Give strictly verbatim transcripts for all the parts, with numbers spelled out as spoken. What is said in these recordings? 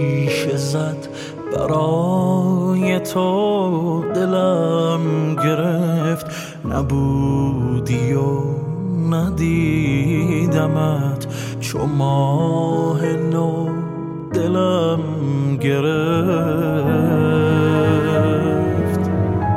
شیشه زد برای تو دلم گرفت، نبودی و ندیدمت چو ماه نو دلم گرفت.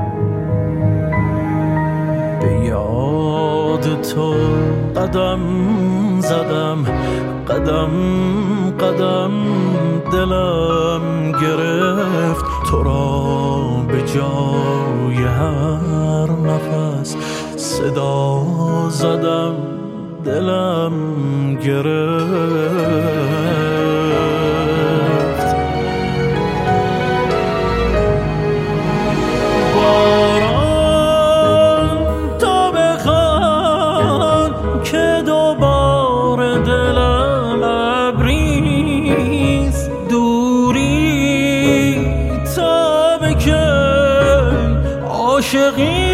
به یاد تو قدم زدم، قدم قدم دلم گرفت، تو را به جای هر نفس صدا زدم دلم گرفت. باران تا بخوان که دوباره دلم ابریست، دوری تا بکن عاشقی